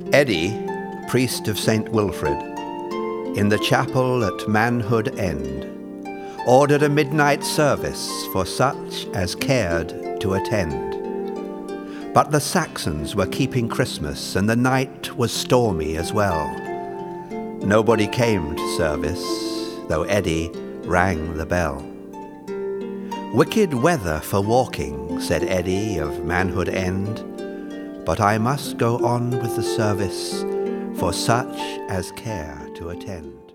Eddie, priest of St. Wilfrid, in the chapel at Manhood End, ordered a midnight service for such as cared to attend. But the Saxons were keeping Christmas, and the night was stormy as well. Nobody came to service, though Eddie rang the bell. "Wicked weather for walking," said Eddie of Manhood End, "but I must go on with the service for such as care to attend."